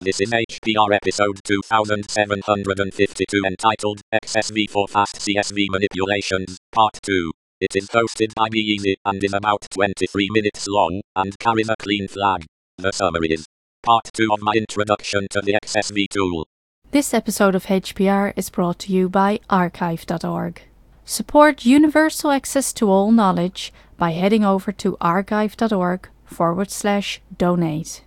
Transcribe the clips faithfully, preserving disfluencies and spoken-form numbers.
This is H P R episode two thousand seven hundred fifty-two entitled X S V for Fast C S V Manipulations, Part two. It is hosted by BeEasy and is about twenty-three minutes long and carries a clean flag. The summary is Part two of my introduction to the X S V tool. This episode of H P R is brought to you by archive dot org. Support universal access to all knowledge by heading over to archive dot org forward slash donate.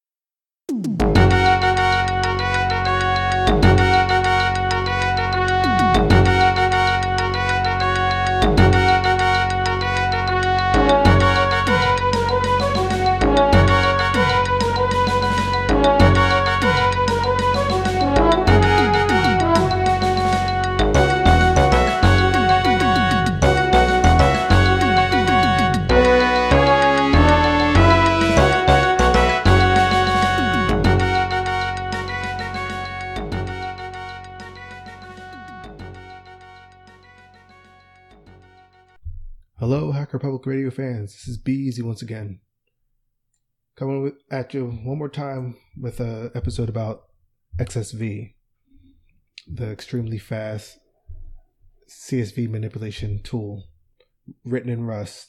Hello, Hacker Public Radio fans. This is BeEasy once again. Coming with, at you one more time with an episode about X S V, the extremely fast C S V manipulation tool written in Rust.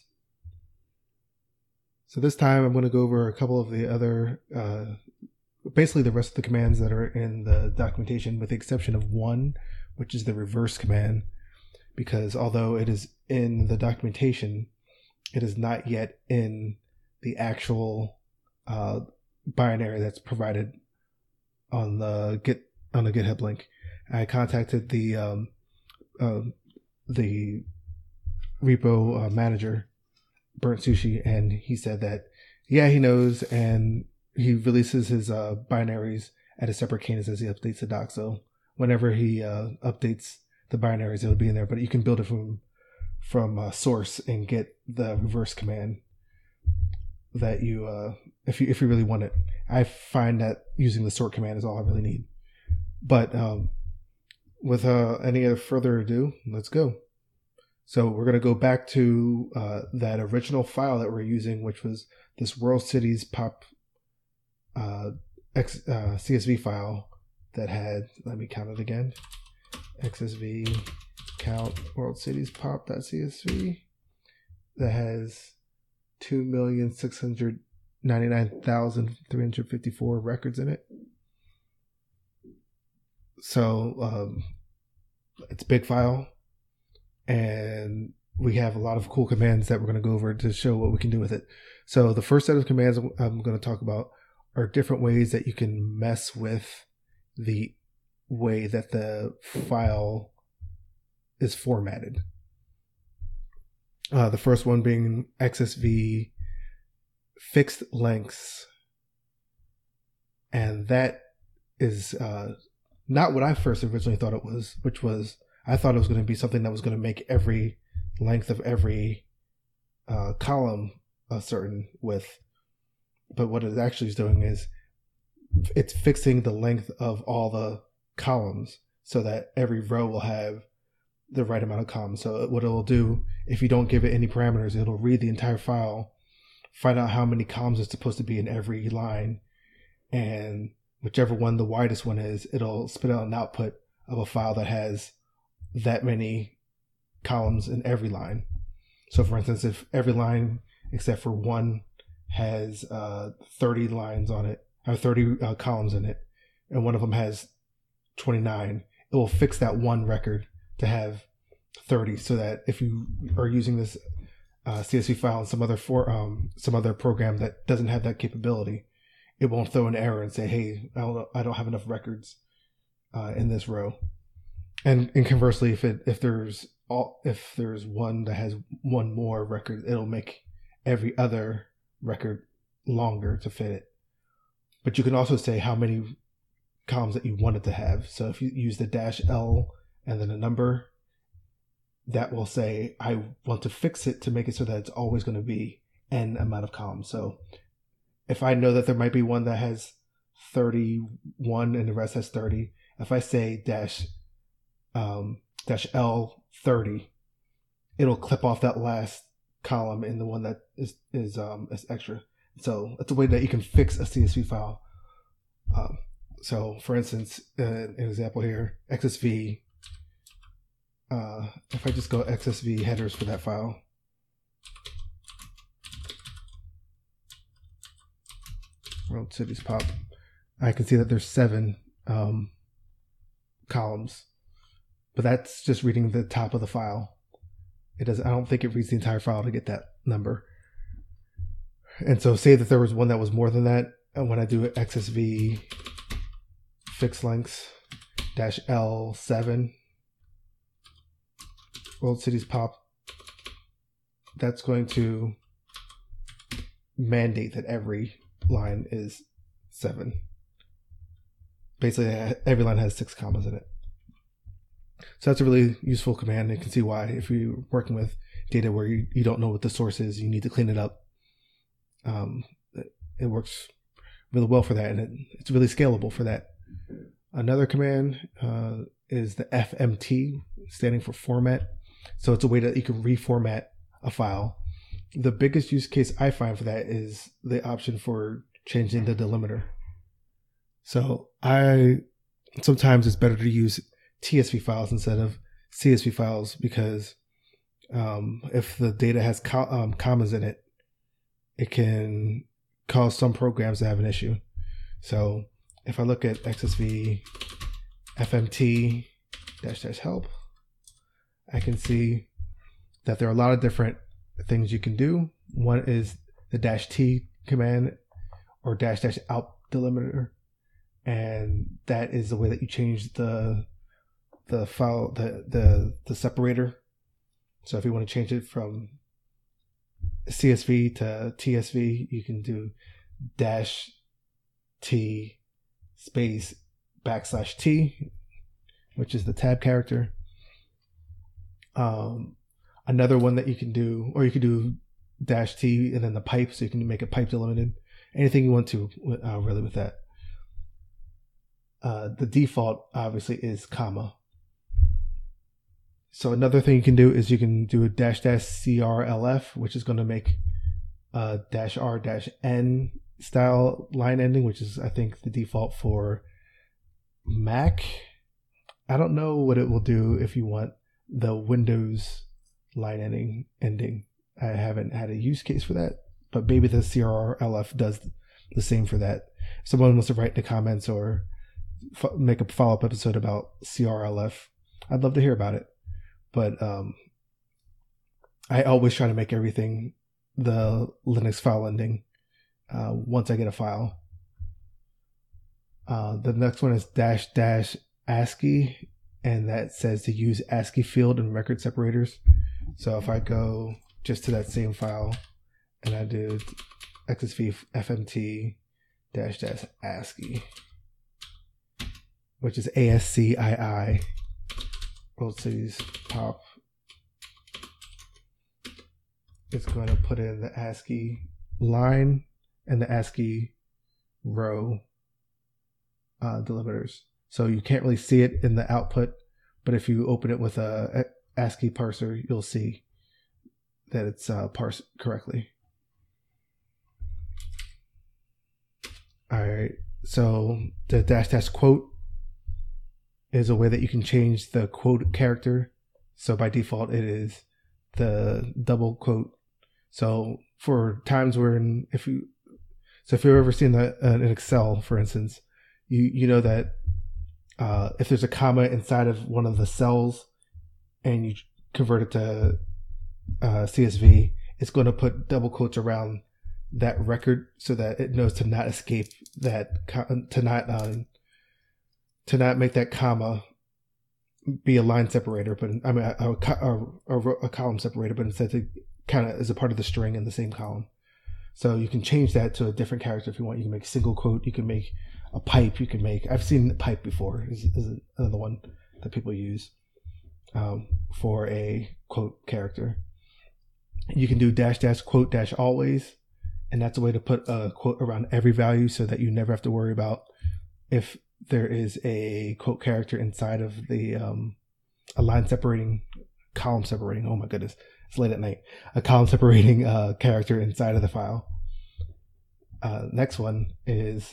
So this time I'm going to go over a couple of the other, uh, basically the rest of the commands that are in the documentation, with the exception of one, which is the reverse command. Because although it is in the documentation, it is not yet in the actual uh, binary that's provided on the Git on the GitHub link. I contacted the um, uh, the repo uh, manager, Burnt Sushi, and he said that yeah, he knows, and he releases his uh, binaries at a separate cadence as he updates the doc. So whenever he uh, updates the binaries, it'll be in there, but you can build it from from uh, source and get the reverse command that you uh if you if you really want it. I find that using the sort command is all I really need. But um with uh any further ado, let's go. So we're going to go back to uh that original file that we're using, which was this World Cities pop uh, X, uh C S V file that had, let me count it again, X S V count world cities pop.csv that has two million six hundred ninety-nine thousand three hundred fifty-four records in it. So um, it's a big file, and we have a lot of cool commands that we're going to go over to show what we can do with it. So the first set of commands I'm going to talk about are different ways that you can mess with the way that the file is formatted. Uh, the first one being X S V fixed lengths. And that is uh, not what I first originally thought it was, which was, I thought it was going to be something that was going to make every length of every uh, column a certain width. But what it actually is doing is it's fixing the length of all the columns so that every row will have the right amount of columns. So what it'll do, if you don't give it any parameters, it'll read the entire file, find out how many columns it's supposed to be in every line, and whichever one the widest one is, it'll spit out an output of a file that has that many columns in every line. So for instance, if every line except for one has uh, thirty lines on it, or thirty uh, columns in it, and one of them has twenty-nine, it will fix that one record to have thirty, so that if you are using this uh, C S V file in some other for um, some other program that doesn't have that capability, it won't throw an error and say, "Hey, I don't, I don't have enough records uh, in this row." And and conversely, if it if there's all if there's one that has one more record, it'll make every other record longer to fit it. But you can also say how many columns that you want it to have. So if you use the dash L and then a number, that will say, I want to fix it to make it so that it's always going to be N amount of columns. So if I know that there might be one that has thirty-one and the rest has thirty, if I say dash um, dash L thirty, it'll clip off that last column in the one that is is um is extra. So it's a way that you can fix a C S V file. Um, So for instance, uh, an example here, X S V, uh, if I just go X S V headers for that file, World Cities Pop, I can see that there's seven um, columns, but that's just reading the top of the file. It doesn't, I don't think it reads the entire file to get that number. And so say that there was one that was more than that, and when I do X S V fixed lengths dash L seven, World Cities Pop, that's going to mandate that every line is seven. Basically, every line has six commas in it. So that's a really useful command. You can see why if you're working with data where you, you don't know what the source is, you need to clean it up. Um, it, it works really well for that, and it, it's really scalable for that. Another command uh, is the F M T, standing for format. So it's a way that you can reformat a file. The biggest use case I find for that is the option for changing the delimiter. So I sometimes it's better to use T S V files instead of C S V files because um, if the data has co- um, commas in it, it can cause some programs to have an issue. So if I look at X S V F M T dash dash help, I can see that there are a lot of different things you can do. One is the dash T command or dash dash out delimiter, and that is the way that you change the the file the the the separator. So if you want to change it from C S V to T S V, you can do dash T space backslash T, which is the tab character. Um, another one that you can do, or you can do dash T and then the pipe, so you can make it pipe delimited. Anything you want to, uh, really, with that. Uh, the default obviously is comma. So another thing you can do is you can do a dash dash C R L F, which is going to make a dash R dash N style line ending, which is I think the default for Mac. I don't know what it will do if you want the Windows line ending ending. I haven't had a use case for that, but maybe the C R L F does the same for that. If someone wants to write in the comments or f- make a follow-up episode about C R L F, I'd love to hear about it. But um, I always try to make everything the Linux file ending uh, once I get a file. Uh, the next one is dash dash ASCII, and that says to use ASCII field and record separators. So if I go just to that same file and I do X S V F M T dash dash ASCII, which is A S C I I, World Cities Pop, it's going to put in the ASCII line and the ASCII row uh, delimiters. So you can't really see it in the output, but if you open it with a ASCII parser, you'll see that it's uh, parsed correctly. All right, so the dash dash quote is a way that you can change the quote character. So by default, it is the double quote. So for times where, in, if you, so if you've ever seen that uh, in Excel, for instance, you you know that uh, if there's a comma inside of one of the cells and you convert it to uh, C S V, it's going to put double quotes around that record so that it knows to not escape that, to not um, to not make that comma be a line separator, but I mean a, a, a, a column separator, but instead it kind of is a part of the string in the same column. So you can change that to a different character if you want. You can make single quote. You can make a pipe. You can make. I've seen pipe before. Is is another one that people use um, for a quote character. You can do dash dash quote dash always, and that's a way to put a quote around every value so that you never have to worry about if there is a quote character inside of the um, a line separating, column separating. Oh my goodness, it's late at night. A column separating uh, character inside of the file. Uh, next one is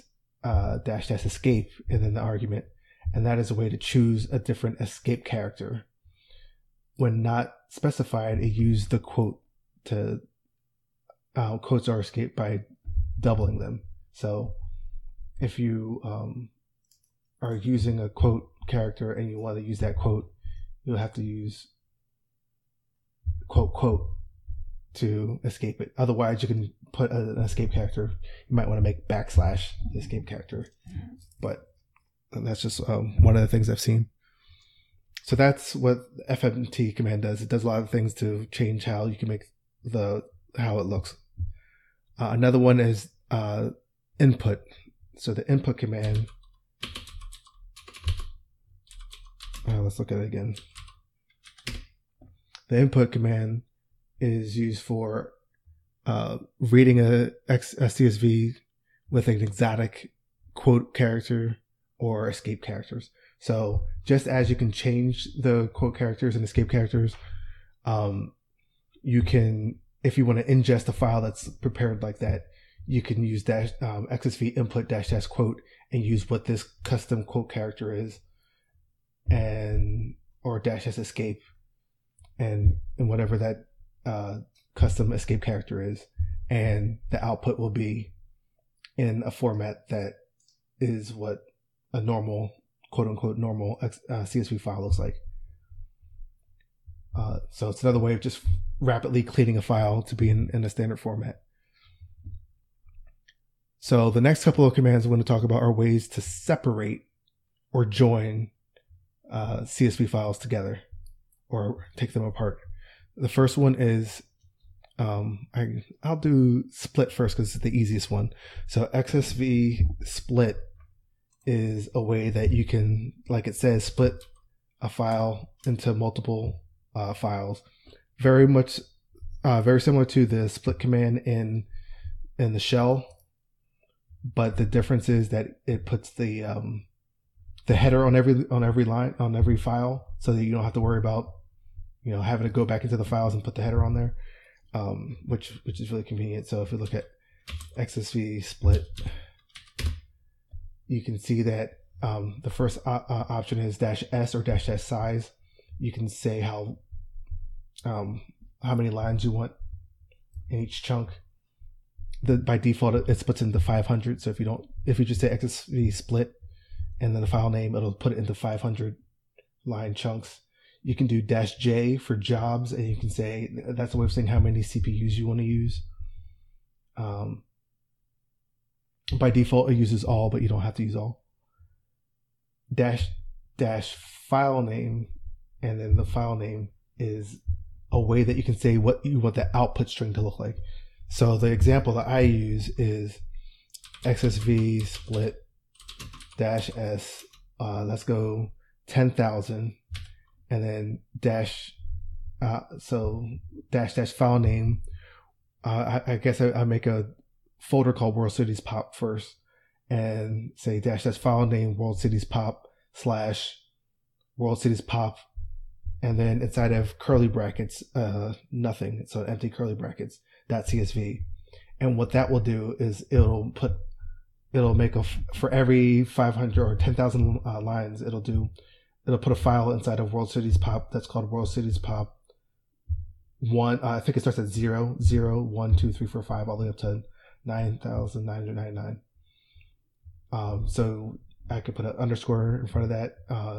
uh, dash dash escape and then the argument. And that is a way to choose a different escape character. When not specified, it used the quote to uh, quotes are escaped by doubling them. So if you um, are using a quote character and you want to use that quote, you'll have to use quote quote to escape it. Otherwise, you can put an escape character. You might want to make backslash the escape character, but that's just um, one of the things I've seen. So that's what the F M T command does. It does a lot of things to change how you can make the how it looks. Uh, another one is uh, input. So the input command. Uh, let's look at it again. The input command is used for uh, reading a, a C S V with an exotic quote character or escape characters. So just as you can change the quote characters and escape characters, um, you can, if you want to ingest a file that's prepared like that, you can use dash um, X S V input dash dash quote and use what this custom quote character is, and or dash dash escape, and and whatever that uh, custom escape character is, and the output will be in a format that is what a normal, quote unquote, normal uh, C S V file looks like. Uh, so it's another way of just rapidly cleaning a file to be in, in a standard format. So the next couple of commands I want to talk about are ways to separate or join uh, C S V files together or take them apart. The first one is, um, I, I'll do split first because it's the easiest one. So X S V split is a way that you can, like it says, split a file into multiple uh, files. Very much, uh, very similar to the split command in in the shell, but the difference is that it puts the um, the header on every on every line on every file, so that you don't have to worry about, you know, having to go back into the files and put the header on there, um, which which is really convenient. So if we look at X S V split, you can see that um, the first uh, uh, option is dash S or dash dash size. You can say how um, how many lines you want in each chunk. The, by default, it, it splits into five hundred. So if you don't, if you just say X S V split and then the file name, it'll put it into five hundred line chunks. You can do dash J for jobs, and you can say that's a way of saying how many C P Us you want to use. Um, by default, it uses all, but you don't have to use all. Dash dash file name, and then the file name is a way that you can say what you want the output string to look like. So the example that I use is X S V split dash S, uh, let's go ten thousand, and then dash, uh, so dash dash file name. Uh, I, I guess I, I make a folder called World Cities Pop first, and say dash dash file name World Cities Pop slash World Cities Pop, and then inside of curly brackets, uh, nothing. So empty curly brackets. .csv, and what that will do is it'll put it'll make a for every five hundred or ten thousand uh, lines, it'll do it'll put a file inside of World Cities Pop that's called World Cities Pop one. uh, I think it starts at zero zero one two three four five all the way up to nine thousand nine hundred ninety-nine. Um, so I could put an underscore in front of that, uh,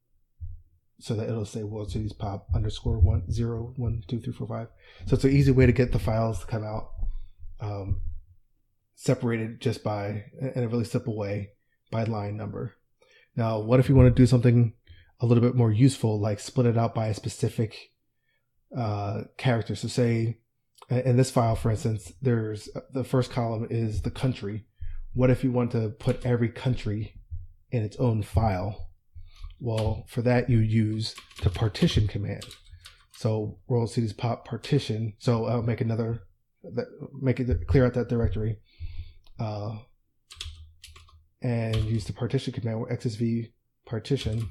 so that it'll say World Cities Pop underscore one zero one two three four five. So it's an easy way to get the files to come out, um, separated just by, in a really simple way, by line number. Now, what if you want to do something a little bit more useful, like split it out by a specific uh, character? So say, in this file, for instance, there's the first column is the country. What if you want to put every country in its own file? Well, for that, you use the partition command. So World Cities Pop partition. So I'll make another, make it clear out that directory, uh, and use the partition command or X S V partition.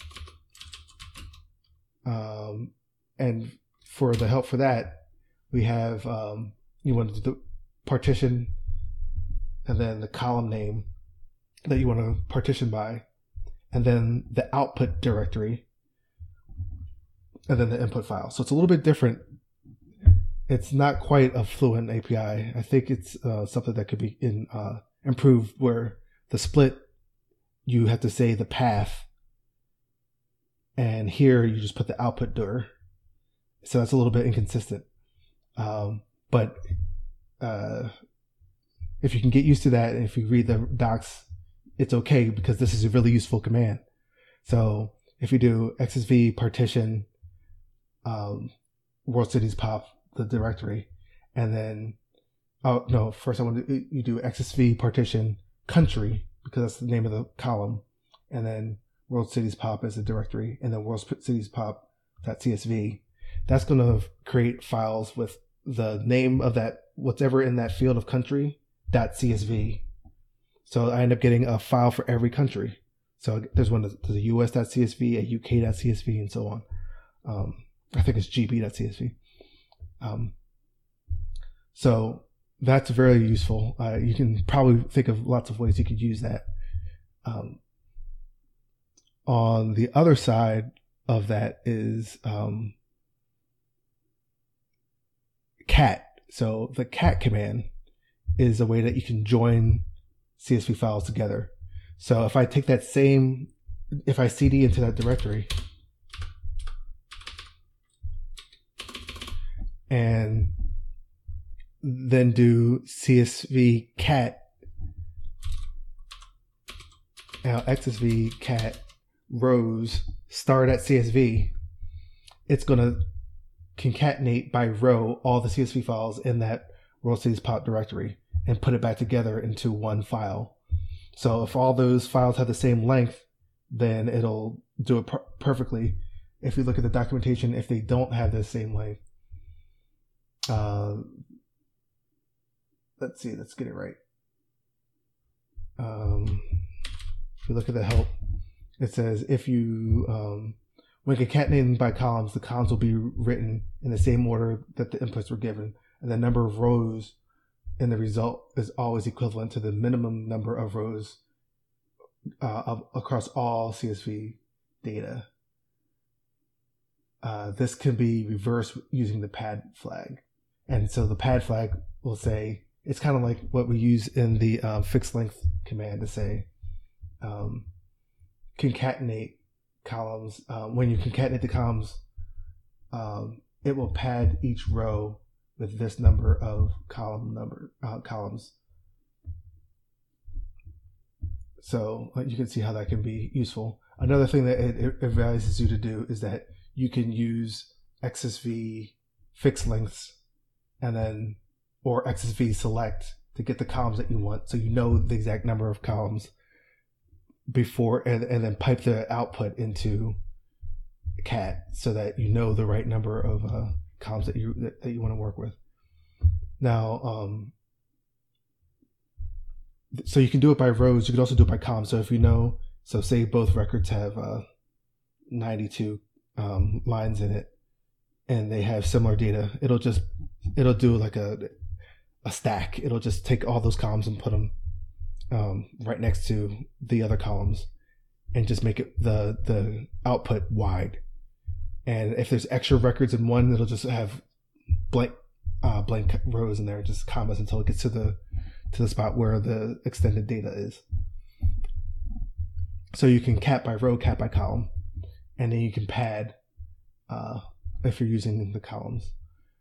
Um, and for the help for that, we have, um, you want to do the partition and then the column name that you want to partition by, and then the output directory, and then the input file. So it's a little bit different. It's not quite a fluent A P I. I think it's uh, something that could be in, uh, improved, where the split, you have to say the path, and here you just put the output dir. So that's a little bit inconsistent. Um, but uh, if you can get used to that, and if you read the docs, it's okay, because this is a really useful command. So if you do X S V partition um, world cities pop, the directory, and then, oh no, first I want to, you do X S V partition country, because that's the name of the column, and then world cities pop as a directory, and then world cities pop .csv. That's going to create files with the name of that, whatever in that field of country, .csv. So I end up getting a file for every country. So there's one, there's a U S.csv, a U K.csv, and so on. Um, I think it's G B.csv. Um, so that's very useful. Uh, you can probably think of lots of ways you could use that. Um, on the other side of that is um, cat. So the cat command is a way that you can join C S V files together. So if I take that same, if I C D into that directory and then do C S V cat, now X S V cat rows start at C S V, it's going to concatenate by row all the C S V files in that world cities pop directory and put it back together into one file. So if all those files have the same length, then it'll do it per- perfectly. If you look at the documentation, if they don't have the same length, uh, let's see, let's get it right. Um, if you look at the help, it says if you, um, when concatenating by columns, the columns will be written in the same order that the inputs were given, and the number of rows in the result is always equivalent to the minimum number of rows uh, of, across all C S V data. Uh, this can be reversed using the pad flag. And so the pad flag will say, it's kind of like what we use in the uh, fixed length command to say, um, concatenate columns. Um, when you concatenate the columns, um, it will pad each row with this number of column number uh, columns. So uh, you can see how that can be useful. Another thing that it, it advises you to do is that you can use X S V fixed lengths and then, or X S V select to get the columns that you want. So you know the exact number of columns before, and, and then pipe the output into cat so that you know the right number of uh, columns that you that, that you want to work with. Now, um, so you can do it by rows. You can also do it by columns. So if you know, so say both records have uh, ninety-two um, lines in it, and they have similar data, it'll just it'll do like a a stack. It'll just take all those columns and put them um, right next to the other columns, and just make it the the output wide. And if there's extra records in one, it'll just have blank uh, blank rows in there, just commas until it gets to the to the spot where the extended data is. So you can cat by row, cat by column, and then you can pad uh, if you're using the columns.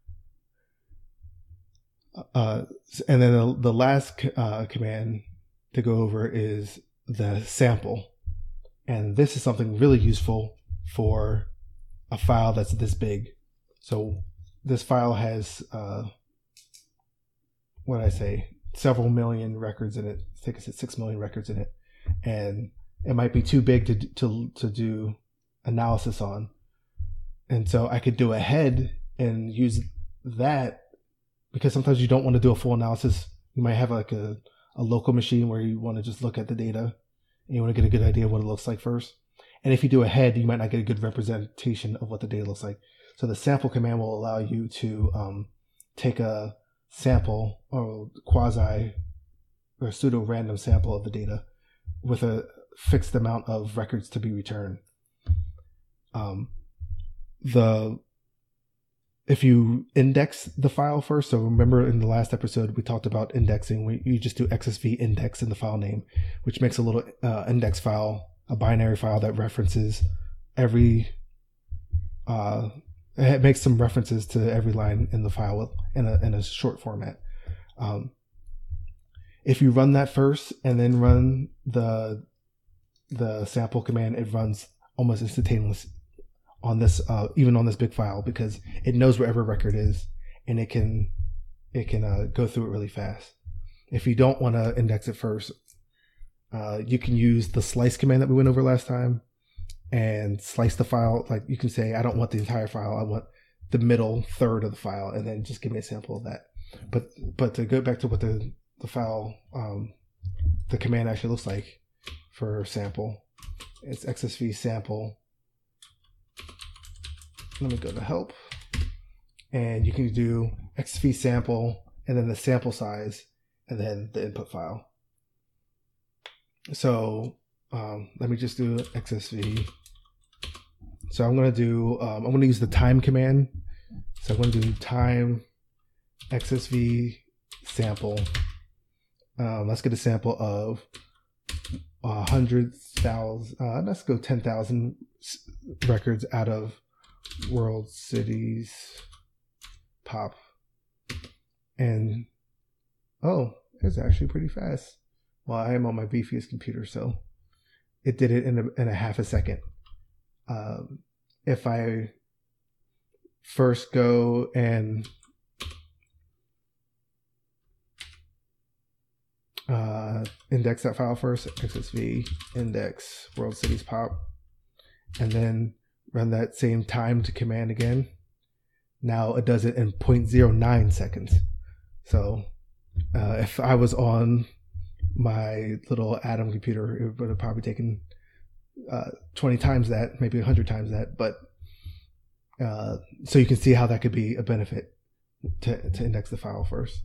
Uh, and then the, the last uh, command to go over is the sample. And this is something really useful for a file that's this big. So this file has, uh, what did I say, several million records in it. I think it's six million records in it. And it might be too big to, to, to do analysis on. And so I could do a head and use that, because sometimes you don't want to do a full analysis. You might have like a, a local machine where you want to just look at the data and you want to get a good idea of what it looks like first. And if you do a head, you might not get a good representation of what the data looks like. So the sample command will allow you to um, take a sample or quasi or pseudo random sample of the data with a fixed amount of records to be returned. Um, the if you index the file first, so remember in the last episode we talked about indexing. We, you just do X S V index in the file name, which makes a little uh, index file, a binary file that references every. Uh, it makes some references to every line in the file in a in a short format. Um, if you run that first and then run the the sample command, it runs almost instantaneously on this, uh, even on this big file, because it knows where every record is, and it can it can uh, go through it really fast. If you don't want to index it first, uh, you can use the slice command that we went over last time, and slice the file. Like you can say, I don't want the entire file, I want the middle third of the file, and then just give me a sample of that. But but to go back to what the the file, um, the command actually looks like for sample, it's X S V sample. Let me go to help, and you can do X S V sample and then the sample size and then the input file. So um, let me just do X S V. So I'm going to do, um, I'm going to use the time command. So I'm going to do time X S V sample. Um, let's get a sample of a hundred thousand, uh, let's go ten thousand records out of World Cities Pop. And oh, it's actually pretty fast. Well, I am on my beefiest computer, so it did it in a, in a half a second. Um, if I first go and uh, index that file first, X S V index World Cities Pop, and then run that same timed command again. Now it does it in zero point zero nine seconds. So uh, if I was on my little Atom computer, it would have probably taken uh, twenty times that, maybe one hundred times that. But uh, so you can see how that could be a benefit to, to index the file first.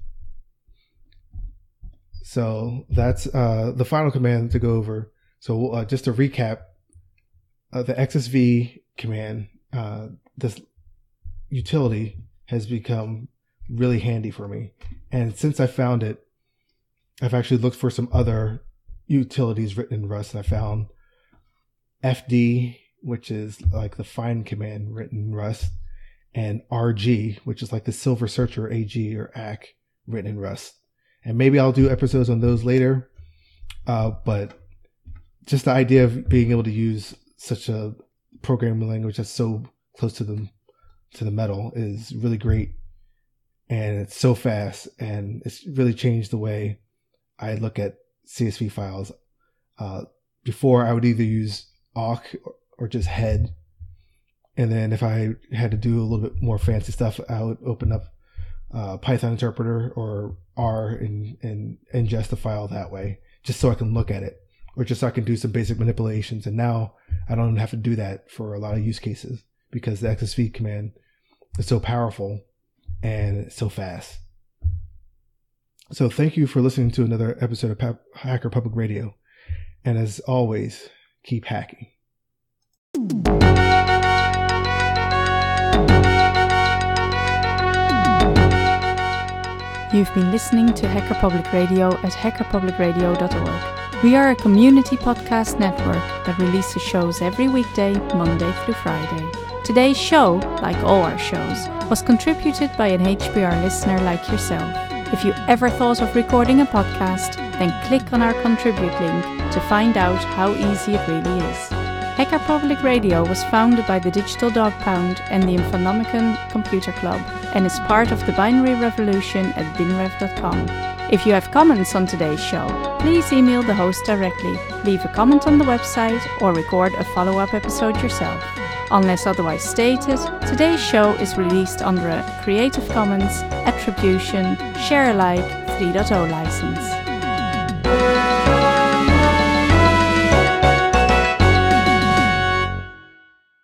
So that's uh, the final command to go over. So uh, just to recap, uh, the X S V command, uh, this utility has become really handy for me. And since I found it, I've actually looked for some other utilities written in Rust, and I found F D, which is like the find command written in Rust, and R G, which is like the Silver Searcher A G or A C written in Rust. And maybe I'll do episodes on those later. Uh, but just the idea of being able to use such a programming language that's so close to the to the metal is really great, and it's so fast, and it's really changed the way I look at C S V files. Uh, before I would either use awk or, or just head, and then if I had to do a little bit more fancy stuff, I would open up uh, Python interpreter or R and, and ingest the file that way, just so I can look at it, or just so I can do some basic manipulations. And now I don't have to do that for a lot of use cases because the X S V command is so powerful and it's so fast. So thank you for listening to another episode of pa- Hacker Public Radio. And as always, keep hacking. You've been listening to Hacker Public Radio at hacker public radio dot org. We are a community podcast network that releases shows every weekday, Monday through Friday. Today's show, like all our shows, was contributed by an H P R listener like yourself. If you ever thought of recording a podcast, then click on our contribute link to find out how easy it really is. Hacker Public Radio was founded by the Digital Dog Pound and the Infonomicon Computer Club and is part of the binary revolution at binrev dot com. If you have comments on today's show, please email the host directly, leave a comment on the website, or record a follow-up episode yourself. Unless otherwise stated, today's show is released under a Creative Commons Attribution Share Alike three point oh license.